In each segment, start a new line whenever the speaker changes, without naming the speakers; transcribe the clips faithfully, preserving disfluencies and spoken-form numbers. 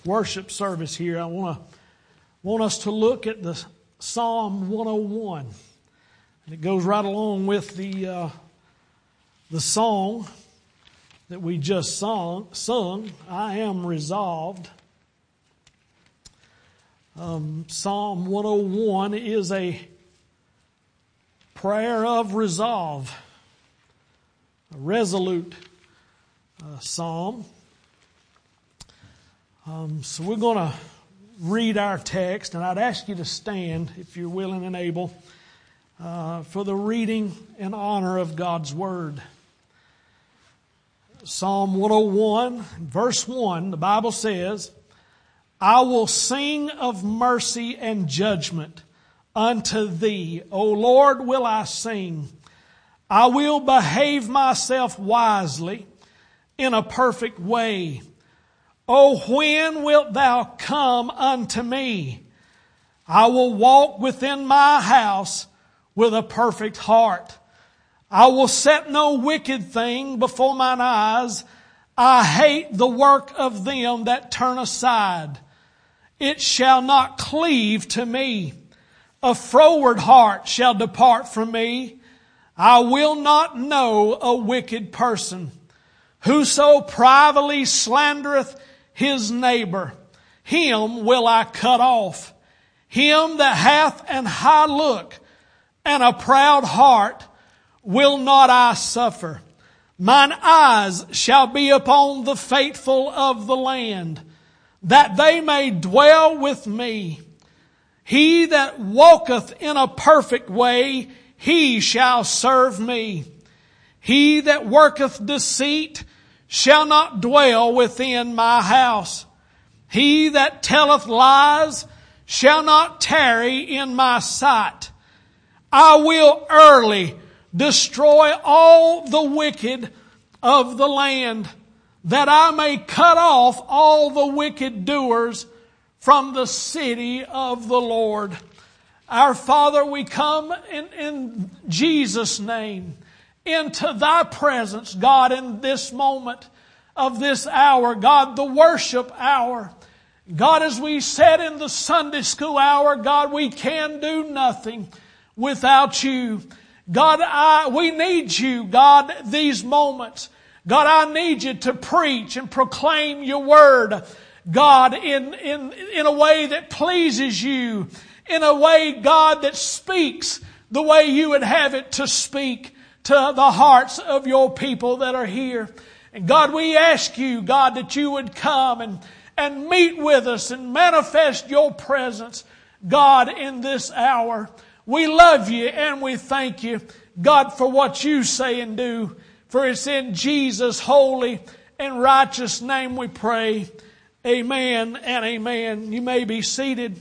worship service here, I want to want us to look at the Psalm one oh one. And it goes right along with the uh, the song that we just sung, sung, I Am Resolved. Um, Psalm one oh one is a prayer of resolve, a resolute uh, psalm. Um, so we're going to read our text, and I'd ask you to stand, if you're willing and able, uh, for the reading and honor of God's Word. Psalm one oh one, verse one, the Bible says, I will sing of mercy and judgment unto Thee. O Lord, will I sing. I will behave myself wisely in a perfect way. O when wilt Thou come unto me? I will walk within my house with a perfect heart. I will set no wicked thing before mine eyes. I hate the work of them that turn aside. It shall not cleave to me. A froward heart shall depart from me. I will not know a wicked person. Whoso privately slandereth his neighbor, him will I cut off. Him that hath an high look and a proud heart will not I suffer. Mine eyes shall be upon the faithful of the land, that they may dwell with me. He that walketh in a perfect way, he shall serve me. He that worketh deceit shall not dwell within my house. He that telleth lies shall not tarry in my sight. I will early destroy all the wicked of the land, that I may cut off all the wicked doers from the city of the Lord. Our Father, we come in, in Jesus' name into Thy presence, God, in this moment of this hour, God, the worship hour. God, as we said in the Sunday school hour, God, we can do nothing without You. God, I, we need You, God, these moments. God, I need You to preach and proclaim Your Word, God, in, in, in a way that pleases You, in a way, God, that speaks the way You would have it to speak to the hearts of Your people that are here. And God, we ask You, God, that You would come and, and meet with us and manifest Your presence, God, in this hour. We love You and we thank You, God, for what You say and do. For it's in Jesus' holy and righteous name we pray. Amen and amen. You may be seated.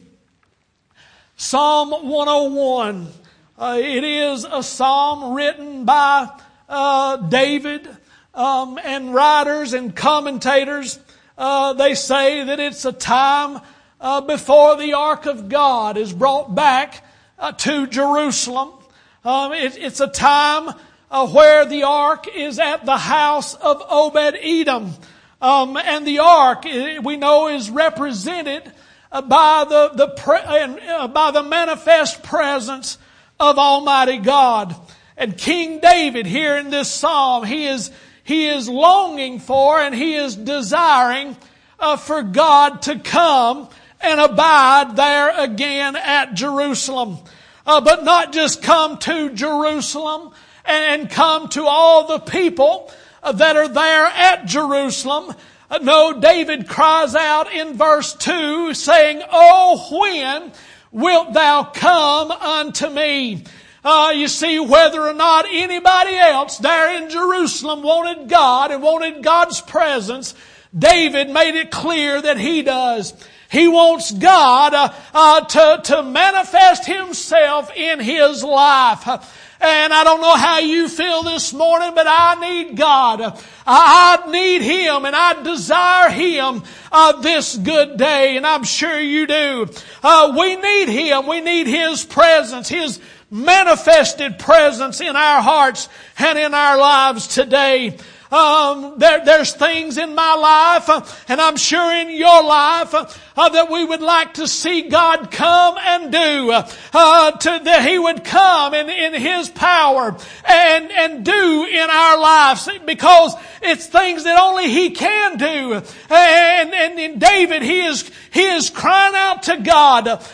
Psalm one oh one. Uh, it is a psalm written by uh, David, um, and writers and commentators. Uh, they say that it's a time uh, before the Ark of God is brought back uh, to Jerusalem. Um, it, it's a time uh, where the Ark is at the house of Obed-Edom. Um, and the Ark, we know, is represented uh, by the, the pre- uh, by the manifest presence of Almighty God. And King David here in this psalm, he is, he is longing for and he is desiring uh, for God to come and abide there again at Jerusalem. Uh, but not just come to Jerusalem and, and come to all the people uh, that are there at Jerusalem. Uh, no, David cries out in verse two saying, Oh, when wilt Thou come unto me? Uh, you see, whether or not anybody else there in Jerusalem wanted God and wanted God's presence, David made it clear that he does. He wants God uh, uh, to, to manifest Himself in his life. And I don't know how you feel this morning, but I need God. I need Him and I desire Him uh, this good day. And I'm sure you do. Uh, we need Him. We need His presence, His manifested presence in our hearts and in our lives today. Um, there, there's things in my life, uh, and I'm sure in your life, uh, uh, that we would like to see God come and do. Uh, uh, to, that He would come in, in His power and, and do in our lives, because it's things that only He can do. And, and in David, he is, he is crying out to God, uh,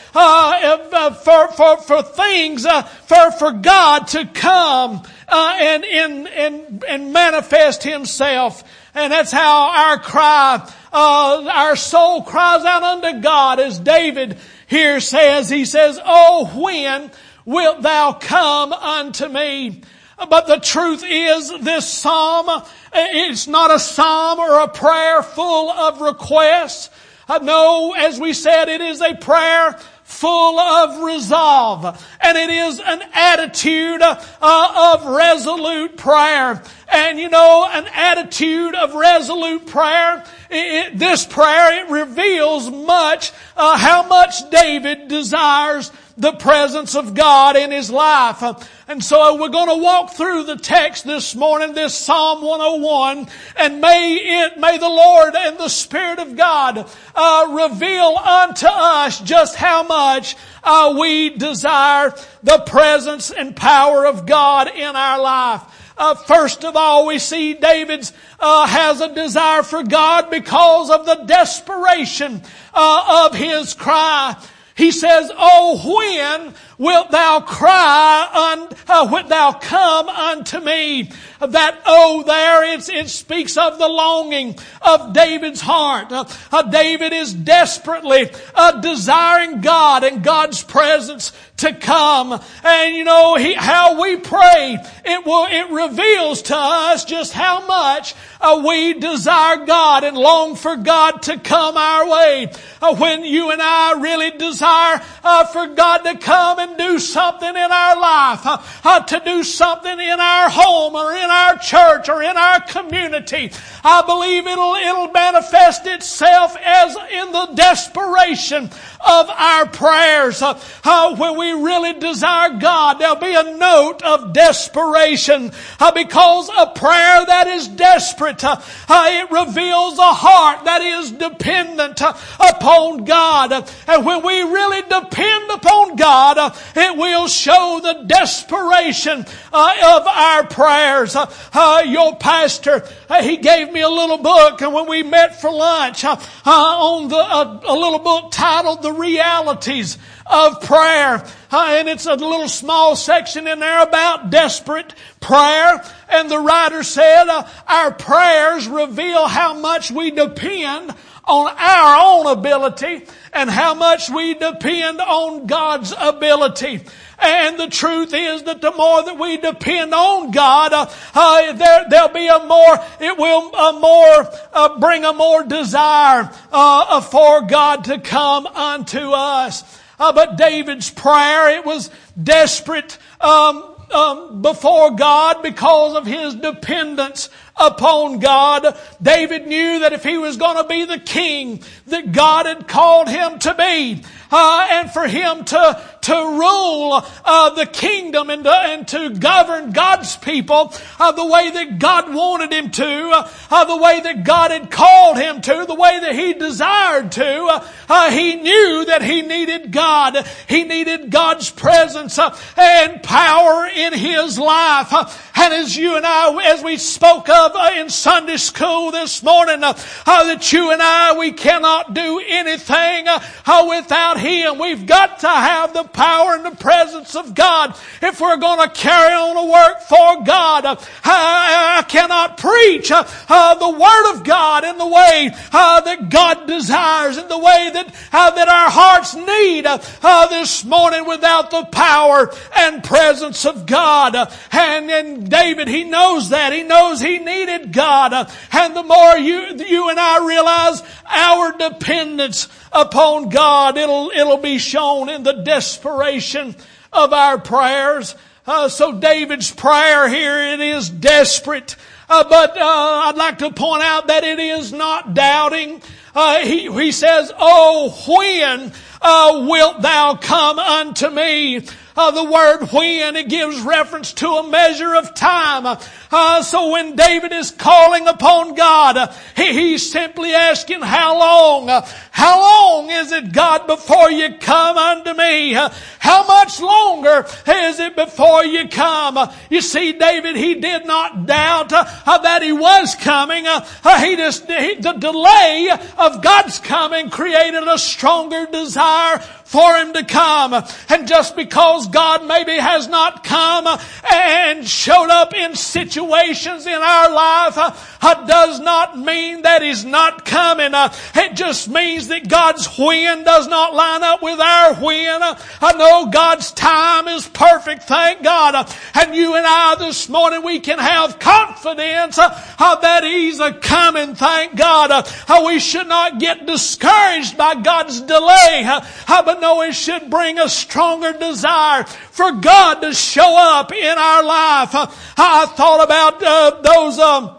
uh, for, for, for things, uh, for, for God to come, uh, and, and, and, and manifest Himself. And that's how our cry, uh, our soul cries out unto God, as David here says. He says, "Oh, when wilt thou come unto me?" But the truth is, this psalm, it's not a psalm or a prayer full of requests. No, as we said, it is a prayer full of resolve. And it is an attitude uh, of resolute prayer. And you know, an attitude of resolute prayer, it, it, this prayer, it reveals much, uh, how much David desires the presence of God in his life. And so we're going to walk through the text this morning, this Psalm one oh one, and may it, may the Lord and the Spirit of God uh, reveal unto us just how much uh, we desire the presence and power of God in our life. Uh, first of all, we see David's uh, has a desire for God because of the desperation uh, of his cry. He says, "Oh, when wilt thou cry, un, uh, wilt thou come unto me?" That "oh" there, it's, it speaks of the longing of David's heart. Uh, uh, David is desperately uh, desiring God and God's presence to come. And you know, he, how we pray, it will, it reveals to us just how much uh, we desire God and long for God to come our way. Uh, when you and I really desire uh, for God to come and do something in our life, uh, uh, to do something in our home or in our church or in our community, I believe it'll, it'll manifest itself as in the desperation of our prayers. Uh, uh, when we really desire God, there'll be a note of desperation, uh, because a prayer that is desperate, uh, uh, it reveals a heart that is dependent uh, upon God. Uh, and when we really depend upon God, uh, it will show the desperation uh, of our prayers. Uh, uh, your pastor, uh, he gave me a little book, and when we met for lunch, uh, uh, on the uh, a little book titled "The Realities of Prayer," uh, and it's a little small section in there about desperate prayer. And the writer said, uh, our prayers reveal how much we depend on our own ability and how much we depend on God's ability. And the truth is that the more that we depend on God, uh, uh, there, there'll be a more, it will a more, uh, bring a more desire, uh, for God to come unto us. Uh, but David's prayer, it was desperate, um, um, before God because of his dependence upon God. David knew that if he was going to be the king that God had called him to be, uh, and for him to to rule uh, the kingdom and to, and to govern God's people uh, the way that God wanted him to, uh, uh, the way that God had called him to, the way that he desired to, uh, uh, he knew that he needed God. He needed God's presence uh, and power in his life. Uh, and as you and I, as we spoke of uh, in Sunday school this morning, uh, uh, that you and I, we cannot do anything uh, uh, without Him. We've got to have the power and the presence of God if we're going to carry on a work for God. Uh, I, I cannot preach uh, uh, the Word of God in the way uh, that God desires, in the way that uh, that our hearts need uh, uh, this morning without the power and presence of God. Uh, and, and David, he knows that. He knows he needed God. Uh, and the more you, you and I realize our dependence upon God, it'll, it'll be shown in the desperation of our prayers. Uh, so David's prayer here, it is desperate. Uh, but uh, I'd like to point out that it is not doubting. Uh, he, he says, "Oh, when uh, wilt thou come unto me?" Uh, the word when, it gives reference to a measure of time. Uh, so when David is calling upon God, uh, he, he's simply asking, how long? Uh, how long is it, God, before you come unto me? Uh, how much longer is it before you come? Uh, you see, David, he did not doubt uh, uh, that he was coming. Uh, uh, he just, he, the delay of God's coming created a stronger desire for him to come. And just because God maybe has not come and showed up in situations in our life uh, does not mean that He's not coming. Uh, it just means that God's when does not line up with our when. Uh, I know God's time is perfect, thank God. Uh, and you and I this morning, we can have confidence uh, uh, that He's a coming, thank God. Uh, uh, we should not get discouraged by God's delay. Uh, uh, but no, it should bring a stronger desire for God to show up in our life. Uh, I thought about uh, those um,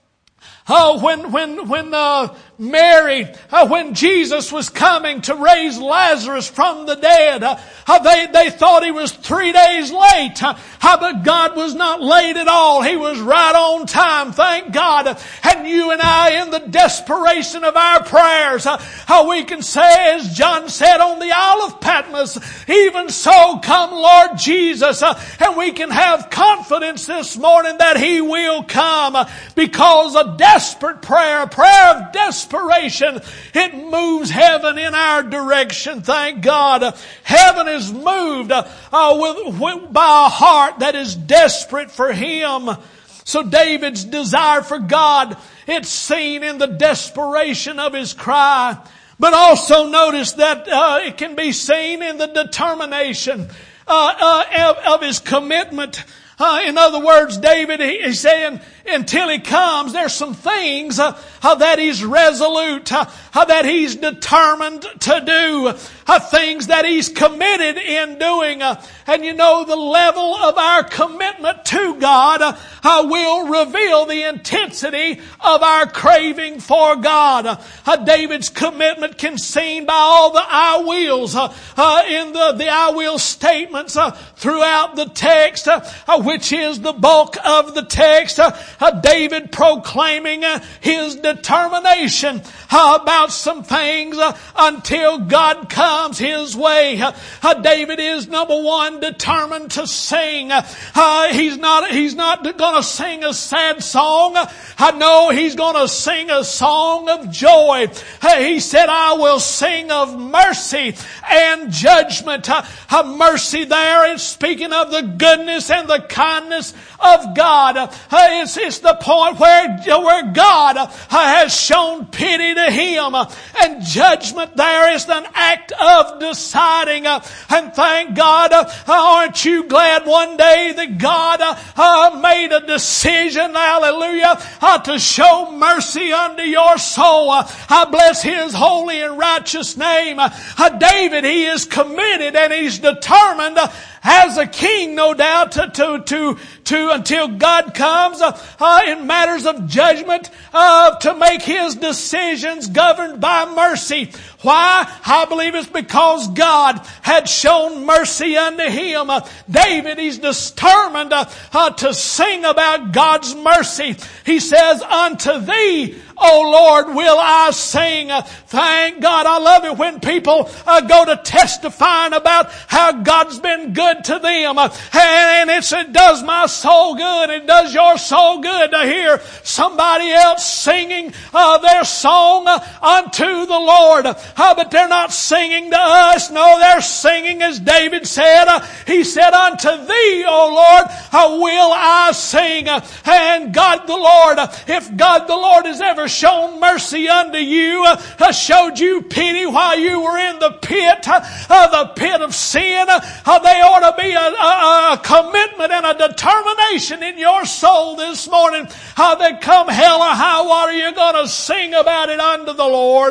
uh, when when when uh, Mary, uh, when Jesus was coming to raise Lazarus from the dead, uh, uh, they they thought he was three days late, uh, uh, but God was not late at all. He was right on time, thank God. And you and I, in the desperation of our prayers, uh, uh, we can say, as John said on the Isle of Patmos, "Even so, come Lord Jesus," uh, and we can have confidence this morning that He will come, uh, because a desperate prayer, a prayer of desperation, Inspiration, it moves heaven in our direction. Thank God. Heaven is moved uh, with, with, by a heart that is desperate for Him. So David's desire for God, it's seen in the desperation of his cry. But also notice that uh, it can be seen in the determination uh, uh, of, of his commitment. Uh, in other words, David, he, he's saying, until He comes, there's some things uh, uh, that he's resolute, uh, uh, that he's determined to do, uh, things that he's committed in doing. Uh, and you know, the level of our commitment to God uh, uh, will reveal the intensity of our craving for God. Uh, uh, David's commitment can be seen by all the I wills uh, uh, in the, the I will statements uh, throughout the text, uh, uh, which is the bulk of the text. Uh, Uh, David proclaiming uh, his determination uh, about some things uh, until God comes his way. Uh, uh, David is, number one, determined to sing. Uh, uh, he's not he's not going to sing a sad song. Uh, I know he's going to sing a song of joy. Uh, he said, "I will sing of mercy and judgment." Uh, uh, mercy there is speaking of the goodness and the kindness of God. Uh, it's It's the point where, where God uh, has shown pity to him. Uh, and judgment there is an act of deciding. Uh, and thank God, uh, aren't you glad one day that God uh, uh, made a decision, hallelujah, uh, to show mercy unto your soul. Uh, I bless His holy and righteous name. Uh, uh, David, he is committed and he's determined uh, as a king, no doubt, to, to, to, to until God comes uh, uh, in matters of judgment, uh, to make His decisions governed by mercy. Why? I believe it's because God had shown mercy unto him. Uh, David, he's determined uh, uh, to sing about God's mercy. He says, "Unto Thee, O Lord, will I sing." Uh, thank God. I love it when people uh, go to testifying about how God's been good to them. Uh, and it's, it does my soul good. It does your soul good to hear somebody else singing uh, their song uh, unto the Lord. Uh, but they're not singing to us. No, they're singing as David said. Uh, he said, "Unto Thee, O Lord, uh, will I sing." Uh, and God the Lord, uh, if God the Lord has ever shown mercy unto you, uh, showed you pity while you were in the pit, uh, uh, the pit of sin, uh, there ought to be a, a, a commitment and a determination in your soul this morning uh, that come hell or high water, you're going to sing about it unto the Lord.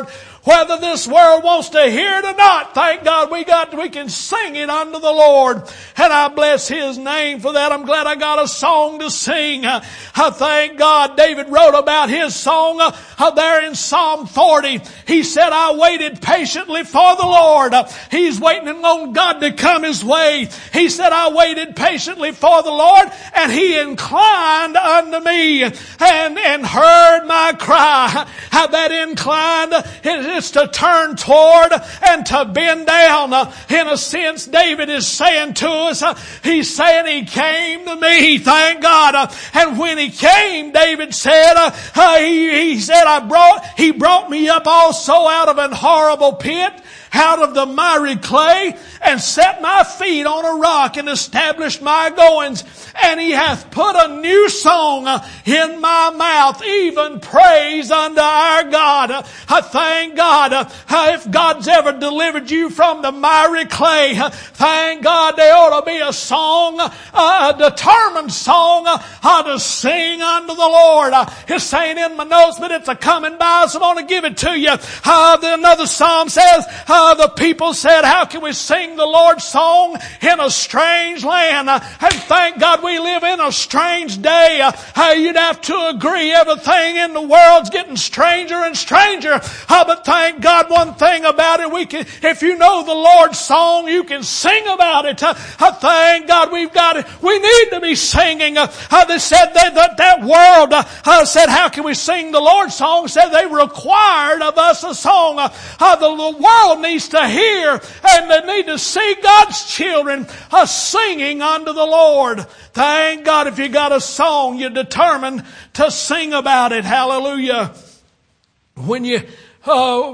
Whether this world wants to hear it or not, thank God we got, we can sing it unto the Lord. And I bless His name for that. I'm glad I got a song to sing. I thank God David wrote about his song uh, there in Psalm forty. He said, I waited patiently for the Lord. Uh, he's waiting on God to come his way. He said, I waited patiently for the Lord, and He inclined unto me and, and heard my cry. How that inclined, it's to turn toward and to bend down. In a sense, David is saying to us, he's saying He came to me, thank God. And when He came, David said, he, he said, I brought, He brought me up also out of an horrible pit, out of the miry clay, and set my feet on a rock and established my goings. And He hath put a new song in my mouth, even praise unto our God. I thank God. If God's ever delivered you from the miry clay, thank God there ought to be a song, a determined song to sing unto the Lord. It's saying in my notes, but it's a coming by, so I want to give it to you. Uh, another psalm says, uh, the people said, how can we sing the Lord's song in a strange land? Uh, and thank God we live in a strange day. Uh, you'd have to agree everything in the world's getting stranger and stranger. Uh, but thank God one thing about it, we can, if you know the Lord's song, you can sing about it. Uh, uh, thank God we've got it. We need to be singing. Uh, uh, they said that, that, that world uh, uh, said, how can we sing the Lord's song? Said they required of us a song. Uh, uh, the, the world needs to hear, and they need to see God's children uh, singing unto the Lord. Thank God if you got a song, you're determined to sing about it. Hallelujah. When you, uh,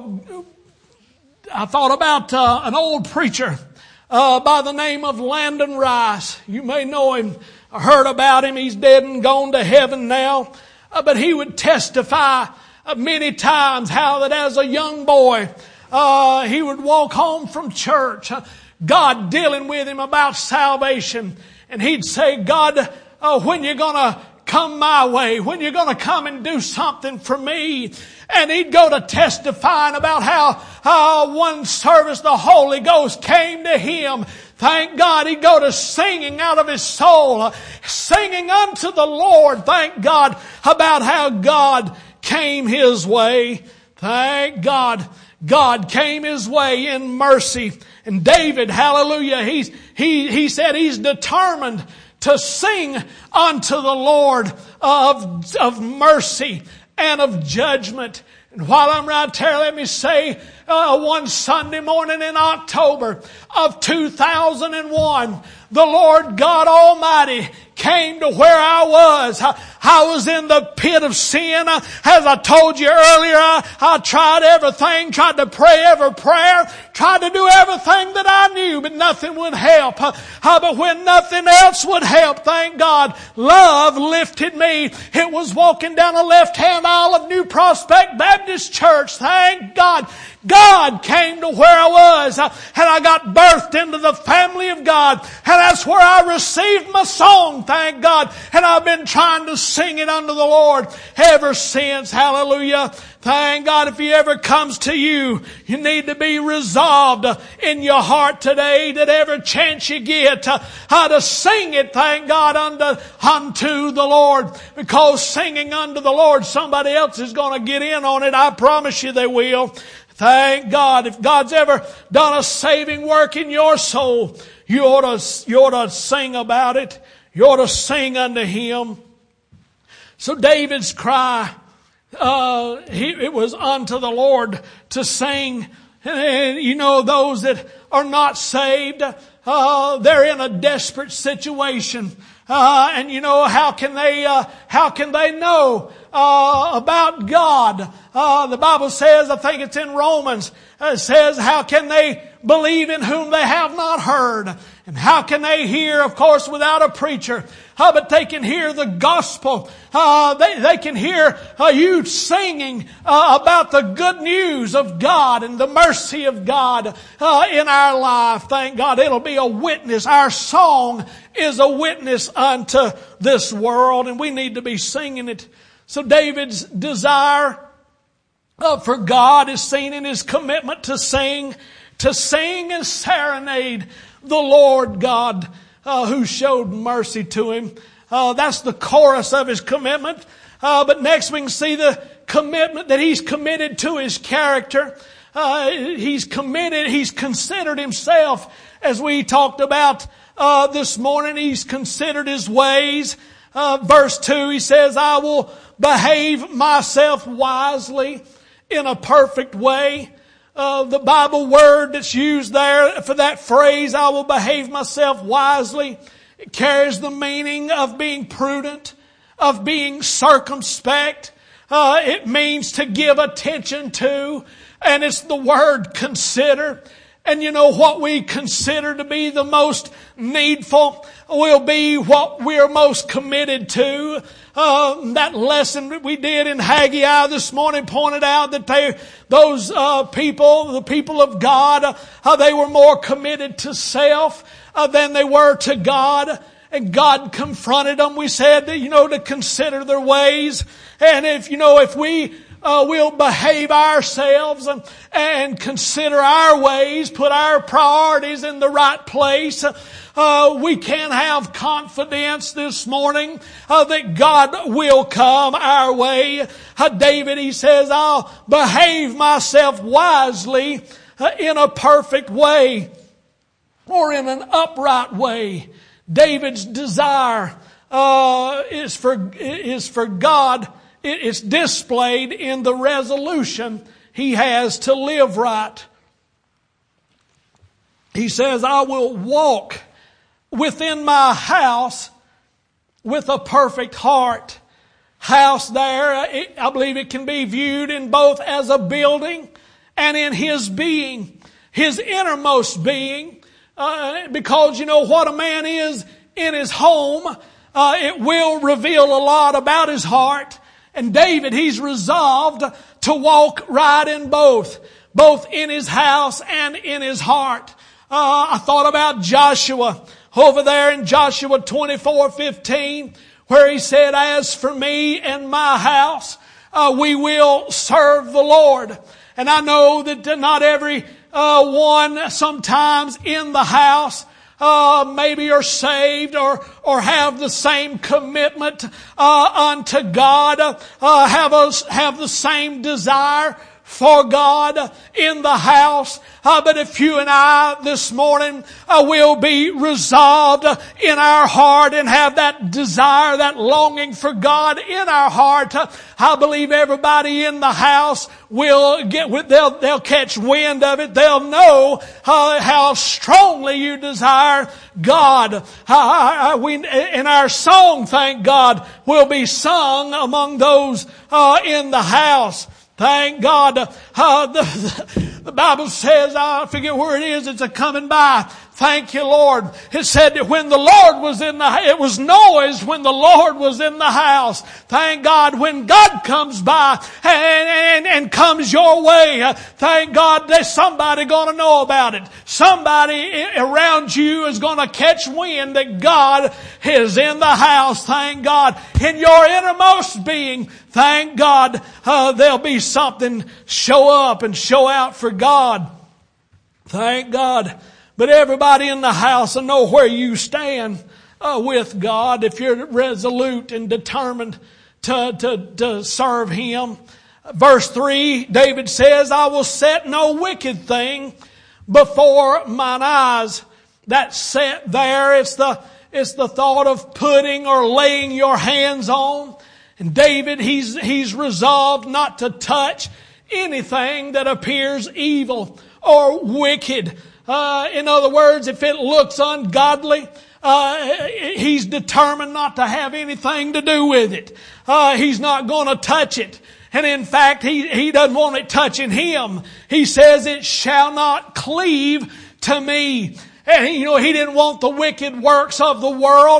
I thought about uh, an old preacher uh, by the name of Landon Rice. You may know him, heard about him. He's dead and gone to heaven now. Uh, but he would testify uh, many times how that as a young boy, uh, he would walk home from church, uh, God dealing with him about salvation. And he'd say, God, uh, when you're going to come my way, when you're going to come and do something for me. And he'd go to testifying about how uh, one service the Holy Ghost came to him. Thank God he'd go to singing out of his soul, uh, singing unto the Lord. Thank God about how God came his way. Thank God God came his way in mercy. And David, hallelujah, he's, he, he said he's determined to sing unto the Lord of, of mercy and of judgment. And while I'm right there, let me say, uh, one Sunday morning in October of two thousand one, the Lord God Almighty came to where I was. I, I was in the pit of sin. As I told you earlier, I, I tried everything, tried to pray every prayer, tried to do everything that I knew, but nothing would help. Uh, but when nothing else would help, thank God, love lifted me. It was walking down the left-hand aisle of New Prospect Baptist Church. Thank God. God came to where I was, uh, and I got birthed into the family of God, and that's where I received my song, thank God, and I've been trying to sing it unto the Lord ever since. Hallelujah. Thank God if He ever comes to you, you need to be resolved in your heart today that every chance you get uh, how to sing it, thank God, unto, unto the Lord. Because singing unto the Lord, somebody else is going to get in on it. I promise you they will. Thank God. If God's ever done a saving work in your soul, you ought to, you ought to sing about it. You ought to sing unto Him. So David's cry, uh, he, it was unto the Lord to sing. And you know, those that are not saved, uh, they're in a desperate situation. Uh, and you know, how can they, uh, how can they know, uh, about God? Uh, the Bible says, I think it's in Romans, uh, it says, how can they believe in whom they have not heard? And how can they hear, of course, without a preacher? Uh, but they can hear the gospel. Uh, they, they can hear uh, you singing uh, about the good news of God and the mercy of God uh, in our life. Thank God it'll be a witness. Our song is a witness unto this world, and we need to be singing it. So David's desire uh, for God is seen in his commitment to sing, to sing and serenade the Lord God uh, who showed mercy to him. Uh, that's the chorus of his commitment. Uh, but next we can see the commitment that he's committed to his character. Uh, he's committed, he's considered himself, as we talked about uh, this morning, he's considered his ways. Uh, verse two, he says, I will behave myself wisely in a perfect way. Uh, the Bible word that's used there for that phrase, I will behave myself wisely, it carries the meaning of being prudent, of being circumspect. Uh, it means to give attention to, and it's the word consider. And you know what we consider to be the most needful will be what we're most committed to. Uh, that lesson that we did in Haggai this morning pointed out that they, those uh, people, the people of God, uh, they were more committed to self uh, than they were to God. And God confronted them. We said, you know, to consider their ways. And if, you know, if we uh, will behave ourselves and, and consider our ways, put our priorities in the right place, uh, we can have confidence this morning uh, that God will come our way. Uh, David, he says, I'll behave myself wisely uh, in a perfect way or in an upright way. David's desire uh, is for is for God. It's displayed in the resolution he has to live right. He says, I will walk within my house with a perfect heart. House there, it, I believe it can be viewed in both as a building and in his being, his innermost being. Uh, because you know what a man is in his home, uh, it will reveal a lot about his heart. And David, he's resolved to walk right in both, both in his house and in his heart. Uh, I thought about Joshua over there in Joshua twenty-four fifteen, where he said, as for me and my house, uh, we will serve the Lord. And I know that not every Uh, one sometimes in the house uh, maybe are saved or or have the same commitment uh, unto God, uh, have a, have the same desire for God in the house. Uh, but if you and I this morning uh, will be resolved in our heart and have that desire, that longing for God in our heart, uh, I believe everybody in the house will get with, they'll, they'll catch wind of it. They'll know uh, how strongly you desire God. Uh, uh, we, in our song, thank God, will be sung among those uh, in the house. Thank God. Uh, the, the Bible says, I forget where it is, it's a coming by. Thank you, Lord. It said that when the Lord was in the, it was noise when the Lord was in the house. Thank God when God comes by and, and, and comes your way. Uh, thank God there's somebody gonna know about it. Somebody around you is gonna catch wind that God is in the house. Thank God. In your innermost being, thank God, uh, there'll be something show up and show out for God. Thank God. But everybody in the house will know where you stand uh, with God if you're resolute and determined to, to, to serve Him. Verse three, David says, I will set no wicked thing before mine eyes. That set there, it's the, it's the thought of putting or laying your hands on. And David, he's, he's resolved not to touch anything that appears evil or wicked. Uh, in other words, if it looks ungodly, uh, he's determined not to have anything to do with it. Uh, he's not going to touch it. And in fact, he, he doesn't want it touching him. He says, it shall not cleave to me. And you know, he didn't want the wicked works of the world uh,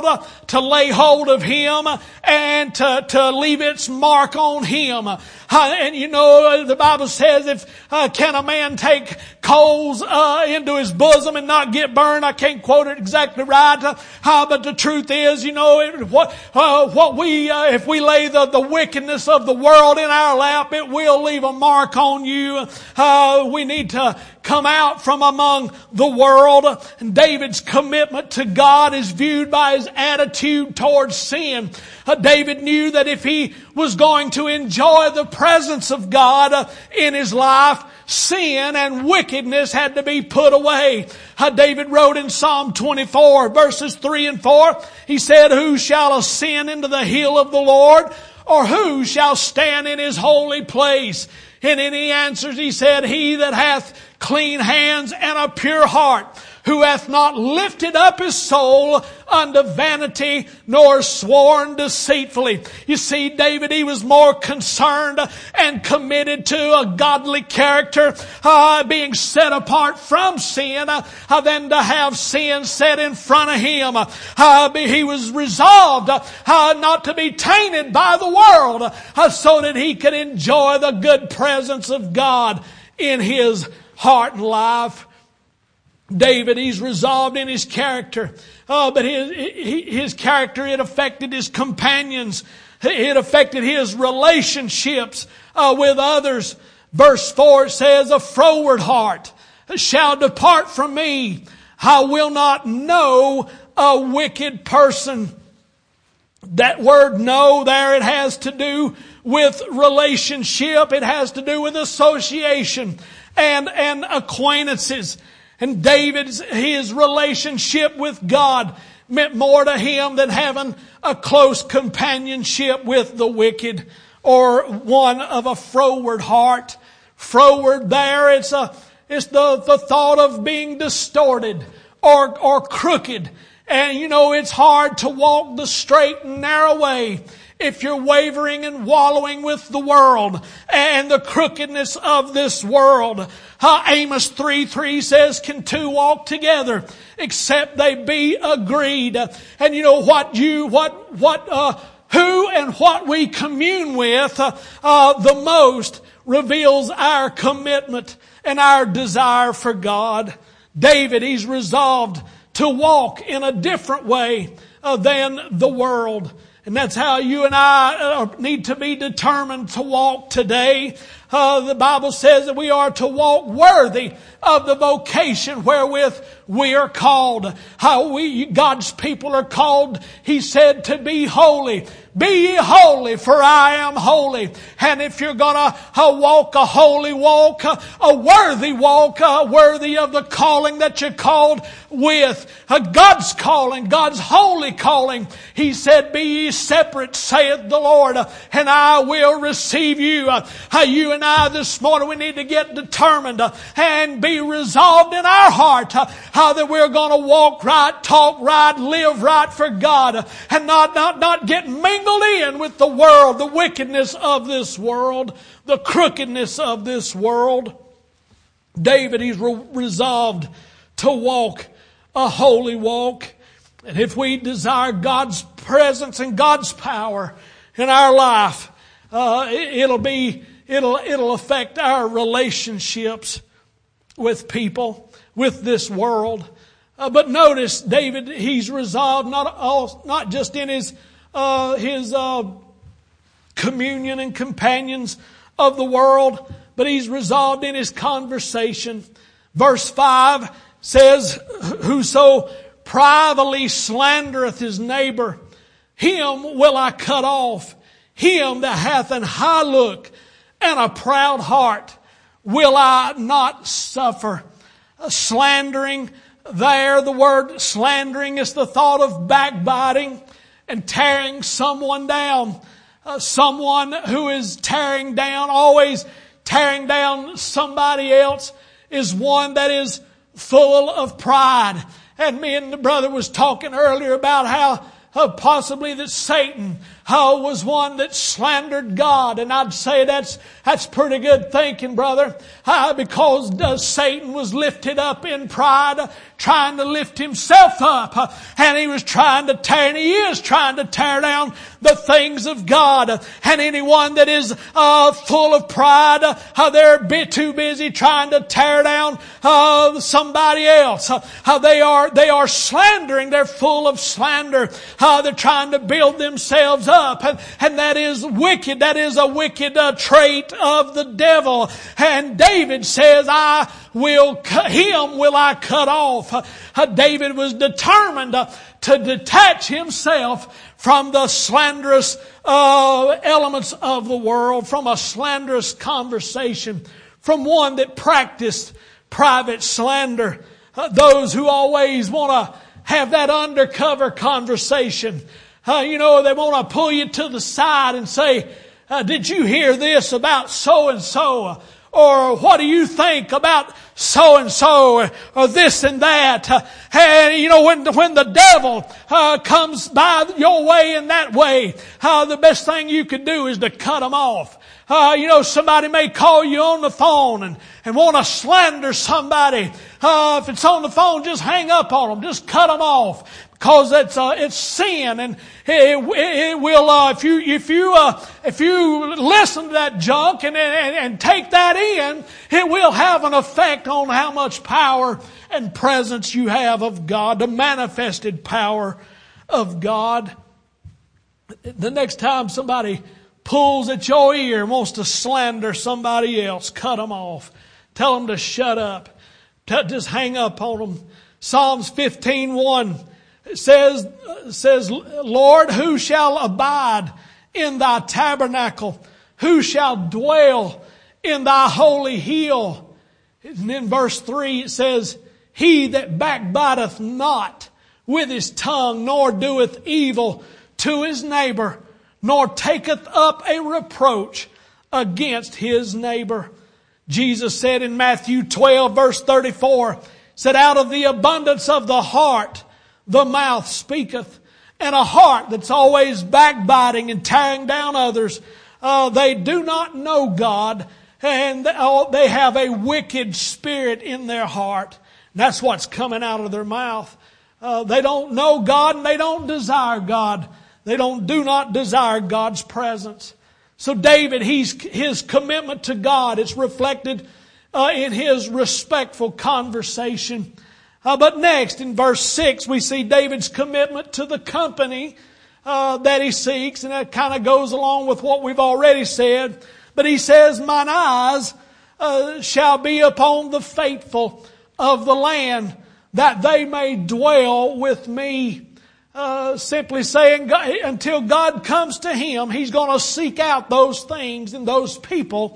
to lay hold of him and to, to leave its mark on him. Uh, and you know, the Bible says, if uh, can a man take coals uh, into his bosom and not get burned? I can't quote it exactly right, uh, but the truth is, you know, it, what uh, what we uh, if we lay the, the wickedness of the world in our lap, it will leave a mark on you. Uh, we need to come out from among the world. And David's commitment to God is viewed by his attitude towards sin. Uh, David knew that if he was going to enjoy the presence of God uh, in his life, sin and wickedness had to be put away. Uh, David wrote in Psalm twenty-four, verses three and four, he said, "Who shall ascend into the hill of the Lord? Or who shall stand in his holy place?" And then he answers, he said, "He that hath clean hands and a pure heart, who hath not lifted up his soul unto vanity, nor sworn deceitfully." You see, David, he was more concerned and committed to a godly character, uh, being set apart from sin, uh, than to have sin set in front of him. Uh, he was resolved uh, not to be tainted by the world, uh, so that he could enjoy the good presence of God in his heart and life. David, he's resolved in his character. Oh, but his, his character, it affected his companions. It affected his relationships uh, with others. Verse four says, "A froward heart shall depart from me. I will not know a wicked person." That word "know" there, it has to do with relationship. It has to do with association and, and acquaintances. And David's, his relationship with God meant more to him than having a close companionship with the wicked or one of a froward heart. Froward there, it's a, it's the, the thought of being distorted or, or crooked. And you know, it's hard to walk the straight and narrow way if you're wavering and wallowing with the world and the crookedness of this world. Uh, Amos three three says, "Can two walk together except they be agreed?" And you know what you, what, what, uh, who and what we commune with, uh, uh, the most reveals our commitment and our desire for God. David, he's resolved to walk in a different way uh, than the world. And that's how you and I uh, need to be determined to walk today. Uh, the Bible says that we are to walk worthy of the vocation wherewith we are called. How we, God's people are called, He said, to be holy. Be ye holy, for I am holy. And if you're gonna uh, walk a holy walk, uh, a worthy walk, uh, worthy of the calling that you're called with, uh, God's calling, God's holy calling, He said, "Be ye separate, saith the Lord, uh, and I will receive you." Uh, uh, you and I this morning, we need to get determined uh, and be resolved in our heart uh, how that we're gonna walk right, talk right, live right for God, uh, and not, not, not get mingled in with the world, the wickedness of this world, the crookedness of this world. David, he's re- resolved to walk a holy walk. And if we desire God's presence and God's power in our life, uh, it, it'll be, it'll, it'll affect our relationships with people, with this world. Uh, but notice, David, he's resolved not all, not just in his Uh, his uh, communion and companions of the world, but he's resolved in his conversation. Verse five says, "Whoso privately slandereth his neighbor, him will I cut off. Him that hath an high look and a proud heart will I not suffer." Uh, slandering there, the word slandering is the thought of backbiting and tearing someone down. Uh, someone who is tearing down, always tearing down somebody else, is one that is full of pride. And me and the brother was talking earlier about how uh, possibly that Satan uh, was one that slandered God. And I'd say that's that's pretty good thinking, brother, uh, because uh, Satan was lifted up in pride, uh, trying to lift himself up, uh, and he was trying to tear, and he is trying to tear down the things of God. Uh, and anyone that is uh, full of pride, uh, they're a bit too busy trying to tear down uh, somebody else. Uh, uh, they are they are slandering. They're full of slander. Uh, they're trying to build themselves up, and, and that is wicked. That is a wicked uh, trait of the devil. And David says, "I will cut him. Will I cut off?" Uh, uh, David was determined uh, to detach himself from the slanderous uh, elements of the world, from a slanderous conversation, from one that practiced private slander. Uh, those who always want to have that undercover conversation. Uh, you know, they want to pull you to the side and say, uh, did you hear this about so-and-so? Or what do you think about so-and-so? Or, or this and that? Uh, and you know, when, when the devil uh, comes by your way in that way, uh, the best thing you can do is to cut them off. Uh, you know, somebody may call you on the phone and, and want to slander somebody. Uh, if it's on the phone, just hang up on them. Just cut them off. Because it's, uh, it's sin, and it, it, it will, uh, if you, if you, uh, if you listen to that junk and, and, and take that in, it will have an effect on how much power and presence you have of God, the manifested power of God. The next time somebody pulls at your ear and wants to slander somebody else, cut them off. Tell them to shut up. Just hang up on them. Psalms fifteen one. It says, says, Lord, who shall abide in thy tabernacle? Who shall dwell in thy holy hill? And in verse three it says, he that backbiteth not with his tongue, nor doeth evil to his neighbor, nor taketh up a reproach against his neighbor. Jesus said in Matthew twelve verse thirty-four, said, out of the abundance of the heart the mouth speaketh. And a heart that's always backbiting and tearing down others, uh, they do not know God, and they have a wicked spirit in their heart. That's what's coming out of their mouth. Uh, they don't know God, and they don't desire God. They don't do not desire God's presence. So David, he's his commitment to God, it's reflected uh, in his respectful conversation. Uh, but next, in verse six, we see David's commitment to the company uh, that he seeks. And that kind of goes along with what we've already said. But he says, mine eyes uh, shall be upon the faithful of the land, that they may dwell with me. Uh, simply saying, God, until God comes to him, he's going to seek out those things and those people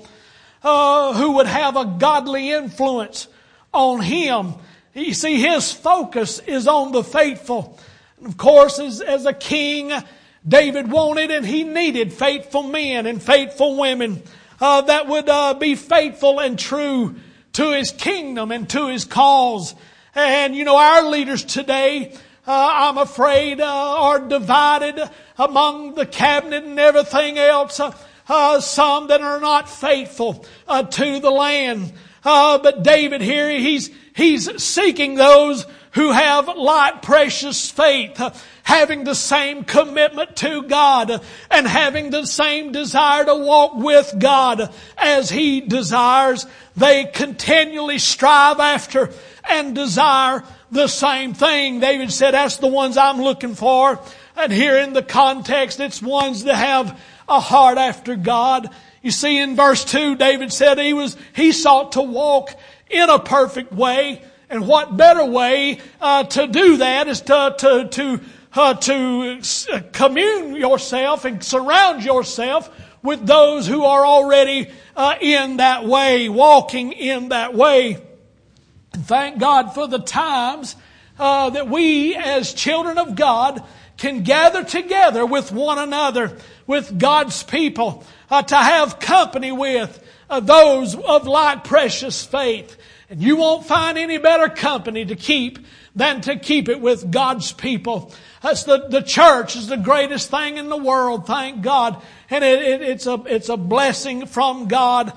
uh, who would have a godly influence on him. You see, his focus is on the faithful. And of course, as, as a king, David wanted and he needed faithful men and faithful women uh, that would uh, be faithful and true to his kingdom and to his cause. And, you know, our leaders today, uh, I'm afraid, uh, are divided among the cabinet and everything else. Uh, uh, some that are not faithful uh, to the land. Uh, but David here, he's He's seeking those who have like precious faith, having the same commitment to God and having the same desire to walk with God as he desires. They continually strive after and desire the same thing. David said, that's the ones I'm looking for. And here in the context, it's ones that have a heart after God. You see, in verse two, David said he was, he sought to walk in a perfect way. And what better way uh, to do that is to to to uh, to commune yourself and surround yourself with those who are already uh, in that way, walking in that way. And thank God for the times uh, that we as children of God can gather together with one another, with God's people, uh, to have company with uh, those of like precious faith. And you won't find any better company to keep than to keep it with God's people. That's the, the church is the greatest thing in the world, thank God. And it, it, it's a, it's a blessing from God.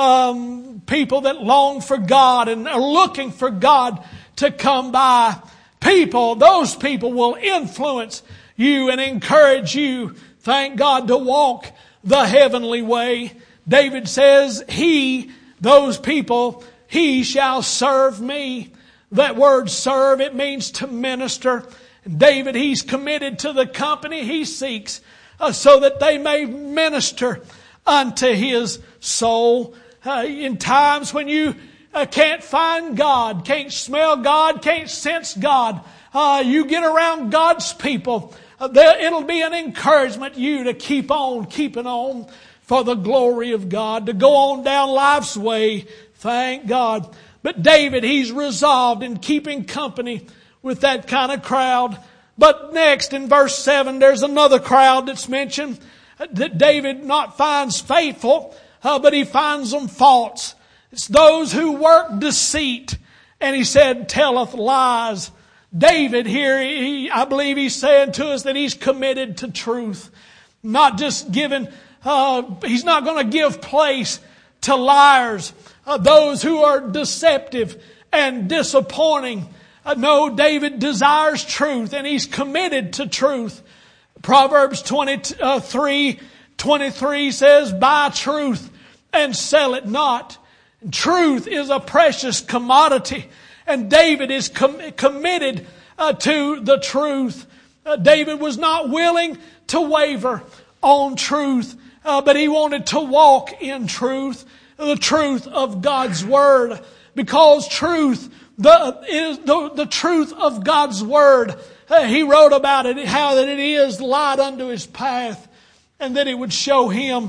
Um, people that long for God and are looking for God to come by. People, those people will influence you and encourage you, thank God, to walk the heavenly way. David says, He, those people, He shall serve me. That word serve, it means to minister. And David, he's committed to the company he seeks uh, so that they may minister unto his soul. Uh, in times when you uh, can't find God, can't smell God, can't sense God, uh, you get around God's people. Uh, it'll be an encouragement to you to keep on, keeping on for the glory of God, to go on down life's way. Thank God. But David, he's resolved in keeping company with that kind of crowd. But next in verse seven, there's another crowd that's mentioned that David not finds faithful, uh, but he finds them false. It's those who work deceit. And he said, telleth lies. David here, he, I believe he's saying to us that he's committed to truth. Not just giving, uh, he's not going to give place to liars. Uh, those who are deceptive and disappointing. Uh, no, David desires truth and he's committed to truth. Proverbs twenty-three twenty-three says, buy truth and sell it not. And truth is a precious commodity. And David is com- committed uh, to the truth. Uh, David was not willing to waver on truth, uh, but he wanted to walk in truth. The truth of God's Word. Because truth, the, is the, the truth of God's Word, uh, he wrote about it, how that it is light unto his path, and that it would show him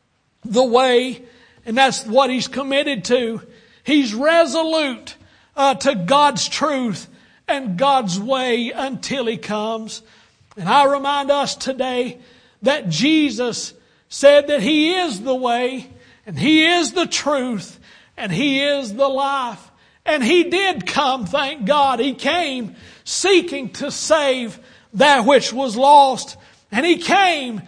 the way. And that's what he's committed to. He's resolute uh, to God's truth and God's way until He comes. And I remind us today that Jesus said that He is the way, and He is the truth, and He is the life. And He did come, thank God. He came seeking to save that which was lost. And He came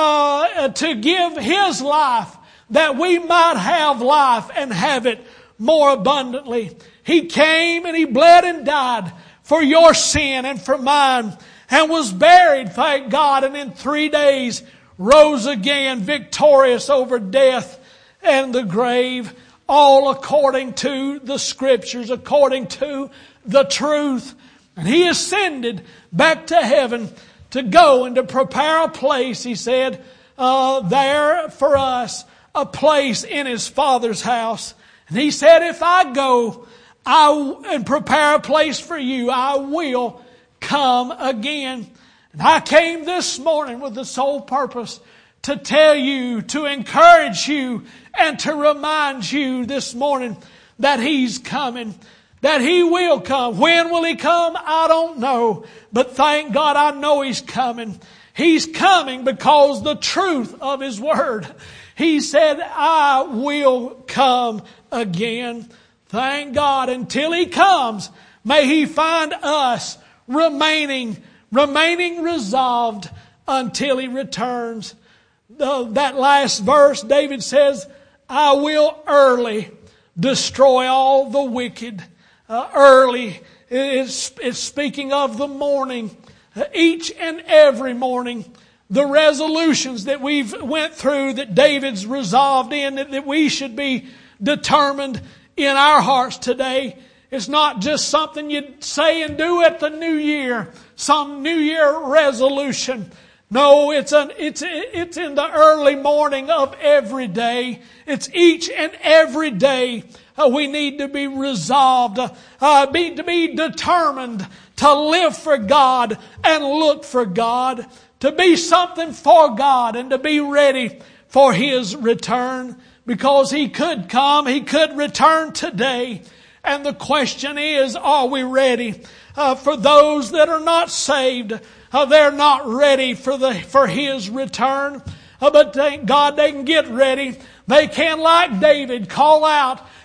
uh, to give His life that we might have life and have it more abundantly. He came and He bled and died for your sin and for mine, and was buried, thank God, and in three days rose again victorious over death and the grave, all according to the Scriptures, according to the truth. And He ascended back to heaven to go and to prepare a place, He said, uh, there for us, a place in His Father's house. And He said, if I go I, and prepare a place for you, I will come again. And I came this morning with the sole purpose to tell you, to encourage you, and to remind you this morning that He's coming, that He will come. When will He come? I don't know. But thank God I know He's coming. He's coming because the truth of His Word. He said, I will come again. Thank God. Until He comes, may He find us remaining, remaining resolved until He returns. The, that last verse, David says, I will early destroy all the wicked. Uh, early, it's, it's speaking of the morning. Uh, each and every morning, the resolutions that we've went through, that David's resolved in, that, that we should be determined in our hearts today. It's not just something you say and do at the new year, some new year resolution. No, it's an, it's, it's in the early morning of every day. It's each and every day uh, we need to be resolved, uh, be, to be determined to live for God and look for God, to be something for God and to be ready for His return, because He could come, He could return today. And the question is, are we ready? Uh, for those that are not saved, uh, they're not ready for the for His return. Uh, but thank God they can get ready. They can, like David, call out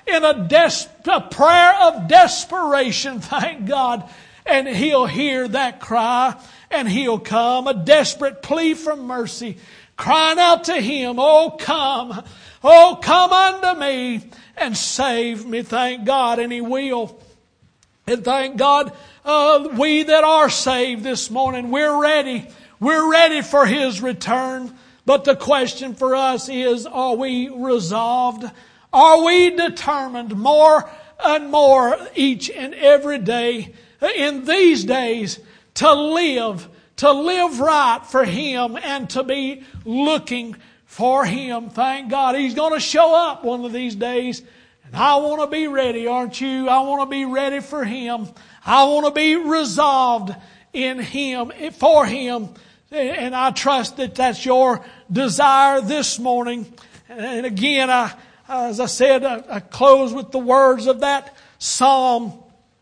in a, des- a prayer of desperation, thank God, and He'll hear that cry and He'll come. A desperate plea for mercy, crying out to Him, oh come, oh come unto me and save me, thank God, and He will. And thank God, uh, we that are saved this morning, we're ready. We're ready for His return. But the question for us is, are we resolved? Are we determined more and more each and every day in these days to live, to live right for Him and to be looking for Him? Thank God He's going to show up one of these days. And I want to be ready, aren't you? I want to be ready for Him. I want to be resolved in Him, for Him. And I trust that that's your desire this morning. And again, I, as I said, I, I close with the words of that psalm.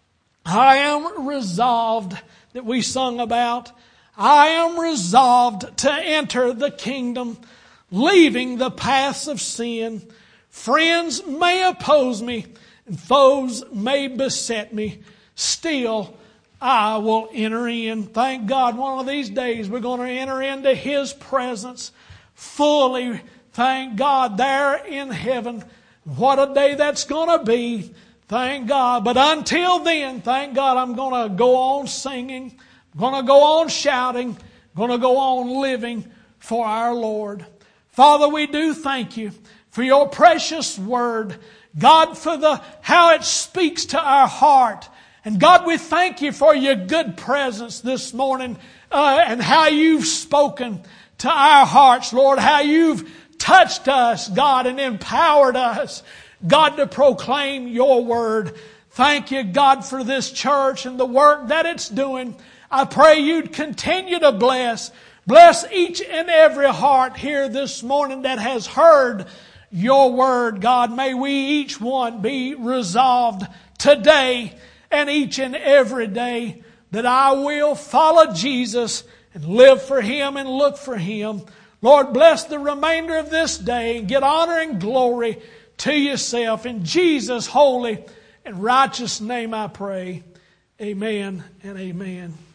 I am resolved, that we sung about. I am resolved to enter the kingdom, leaving the paths of sin. Friends may oppose me, and foes may beset me. Still, I will enter in. Thank God one of these days we're going to enter into His presence fully. Thank God there in heaven. What a day that's going to be. Thank God. But until then, thank God I'm going to go on singing. I'm going to go on shouting. I'm going to go on living for our Lord. Father, we do thank You for Your precious word. God, for the how it speaks to our heart. And God, we thank You for Your good presence this morning uh, and how You've spoken to our hearts, Lord, how You've touched us, God, and empowered us, God, to proclaim Your word. Thank You, God, for this church and the work that it's doing. I pray You'd continue to bless. Bless each and every heart here this morning that has heard Your word, God. May we each one be resolved today and each and every day that I will follow Jesus and live for Him and look for Him. Lord, bless the remainder of this day and get honor and glory to Yourself. In Jesus' holy and righteous name I pray. Amen and amen.